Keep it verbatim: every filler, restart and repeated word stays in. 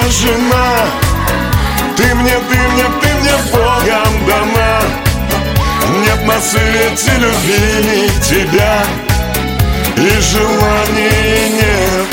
жена. Ты мне, ты мне, ты мне Богом дана. Нет на свете любви тебя, и желаний нет.